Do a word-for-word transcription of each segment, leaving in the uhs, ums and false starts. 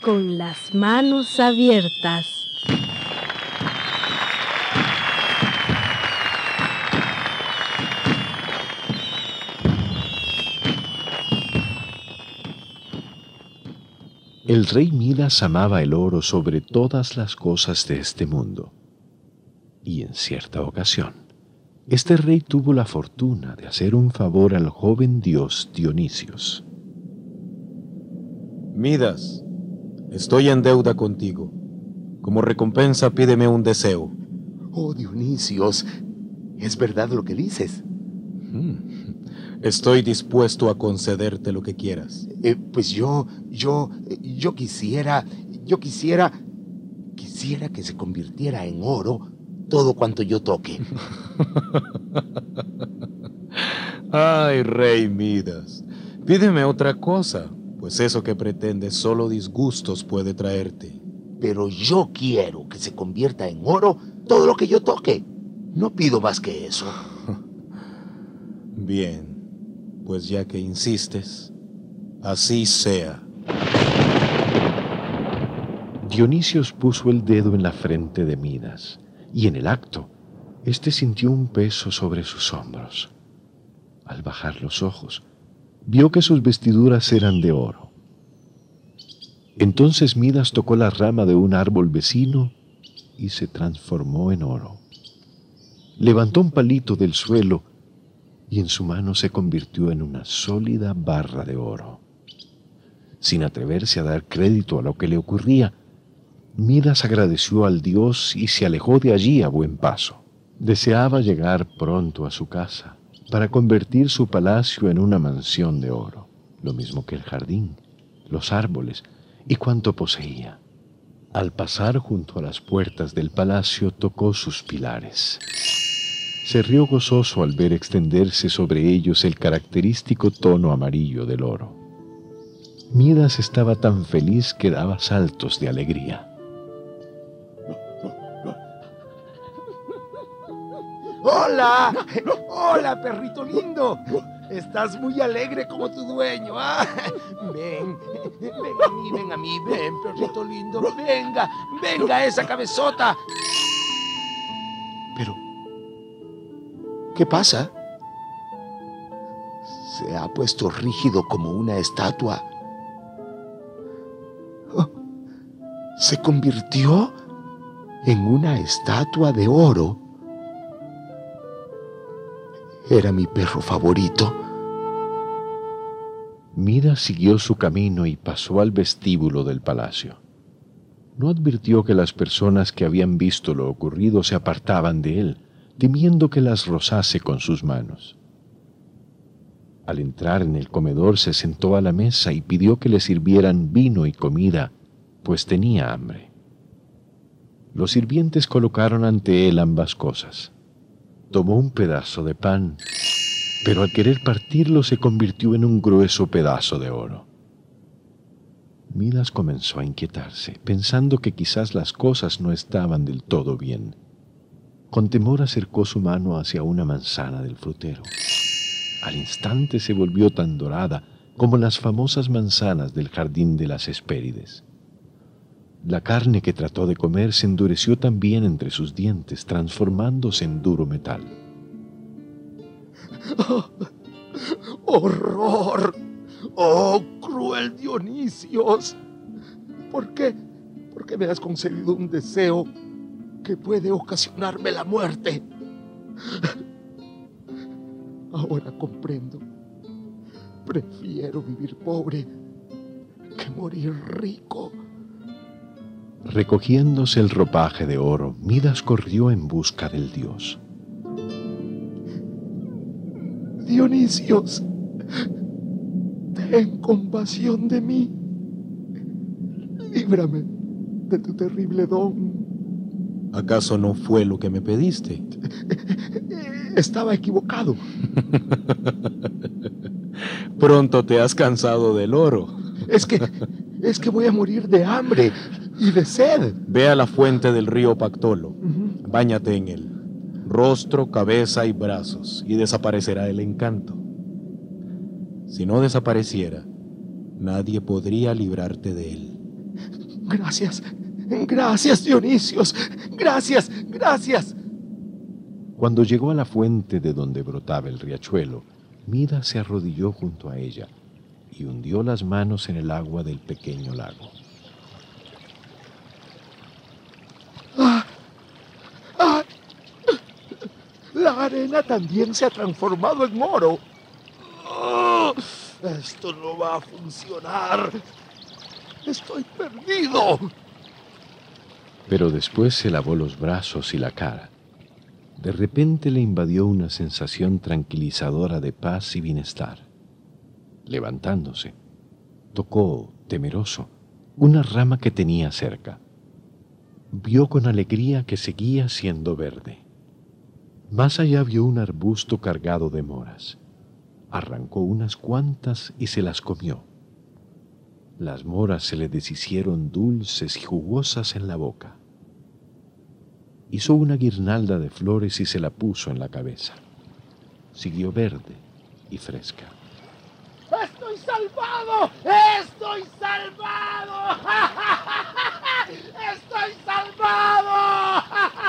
con las manos abiertas. El rey Midas amaba el oro sobre todas las cosas de este mundo. Y en cierta ocasión, este rey tuvo la fortuna de hacer un favor al joven dios Dionisios. Midas, estoy en deuda contigo. Como recompensa, pídeme un deseo. Oh, Dionisios, ¿es verdad lo que dices? Hmm. Estoy dispuesto a concederte lo que quieras. Eh, pues yo, yo, yo quisiera, yo quisiera, quisiera que se convirtiera en oro todo cuanto yo toque. Ay, rey Midas, pídeme otra cosa, pues eso que pretendes solo disgustos puede traerte. Pero yo quiero que se convierta en oro todo lo que yo toque. No pido más que eso. Bien. Pues ya que insistes, así sea. Dionisios puso el dedo en la frente de Midas, y en el acto, éste sintió un peso sobre sus hombros. Al bajar los ojos, vio que sus vestiduras eran de oro. Entonces Midas tocó la rama de un árbol vecino y se transformó en oro. Levantó un palito del suelo y en su mano se convirtió en una sólida barra de oro. Sin atreverse a dar crédito a lo que le ocurría, Midas agradeció al dios y se alejó de allí a buen paso. Deseaba llegar pronto a su casa para convertir su palacio en una mansión de oro, lo mismo que el jardín, los árboles y cuanto poseía. Al pasar junto a las puertas del palacio, tocó sus pilares. Se rió gozoso al ver extenderse sobre ellos el característico tono amarillo del oro. Midas estaba tan feliz que daba saltos de alegría. ¡Hola! ¡Hola, perrito lindo! Estás muy alegre como tu dueño, ¿ah? Ven, ven a mí, ven a mí, ven, perrito lindo, venga, venga esa cabezota. Pero, ¿qué pasa? Se ha puesto rígido como una estatua. Oh, se convirtió en una estatua de oro. Era mi perro favorito. Midas siguió su camino y pasó al vestíbulo del palacio. No advirtió que las personas que habían visto lo ocurrido se apartaban de él, temiendo que las rozase con sus manos. Al entrar en el comedor se sentó a la mesa y pidió que le sirvieran vino y comida, pues tenía hambre. Los sirvientes colocaron ante él ambas cosas. Tomó un pedazo de pan, pero al querer partirlo se convirtió en un grueso pedazo de oro. Midas comenzó a inquietarse, pensando que quizás las cosas no estaban del todo bien. Con temor acercó su mano hacia una manzana del frutero. Al instante se volvió tan dorada como las famosas manzanas del jardín de las Hespérides. La carne que trató de comer se endureció también entre sus dientes, transformándose en duro metal. ¡Oh, ¡horror! ¡Oh, cruel Dionisios! ¿Por qué? ¿Por qué me has concedido un deseo que puede ocasionarme la muerte? Ahora comprendo. Prefiero vivir pobre que morir rico. Recogiéndose el ropaje de oro, Midas corrió en busca del dios. Dionisios, ten compasión de mí. Líbrame de tu terrible don. ¿Acaso no fue lo que me pediste? Estaba equivocado. Pronto te has cansado del oro. Es que, es que voy a morir de hambre y de sed. Ve a la fuente del río Pactolo, uh-huh. Báñate en él, rostro, cabeza y brazos, y desaparecerá el encanto. Si no desapareciera, nadie podría librarte de él. Gracias, gracias, Dionisios. Gracias, gracias. Cuando llegó a la fuente de donde brotaba el riachuelo, Midas se arrodilló junto a ella y hundió las manos en el agua del pequeño lago. ¡Ah! ¡Ah! La arena también se ha transformado en oro. ¡Oh! Esto no va a funcionar. Estoy perdido. Pero después se lavó los brazos y la cara. De repente le invadió una sensación tranquilizadora de paz y bienestar. Levantándose, tocó, temeroso, una rama que tenía cerca. Vio con alegría que seguía siendo verde. Más allá vio un arbusto cargado de moras. Arrancó unas cuantas y se las comió. Las moras se le deshicieron dulces y jugosas en la boca. Hizo una guirnalda de flores y se la puso en la cabeza. Siguió verde y fresca. ¡Estoy salvado! ¡Estoy salvado! ¡Estoy salvado!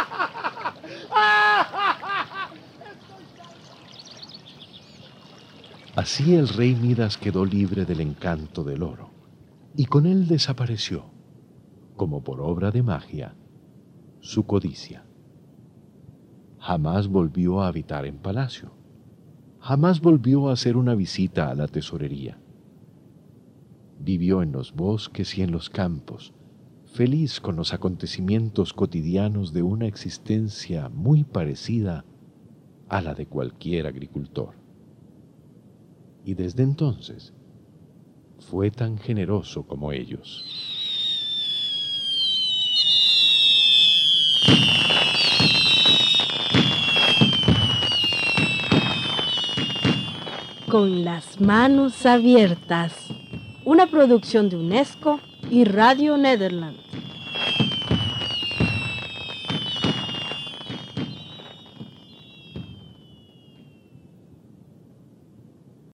Así el rey Midas quedó libre del encanto del oro, y con él desapareció, como por obra de magia, su codicia. Jamás volvió a habitar en palacio. Jamás volvió a hacer una visita a la tesorería. Vivió en los bosques y en los campos, feliz con los acontecimientos cotidianos de una existencia muy parecida a la de cualquier agricultor. Y desde entonces fue tan generoso como ellos. Con las manos abiertas. Una producción de UNESCO y Radio Nederland.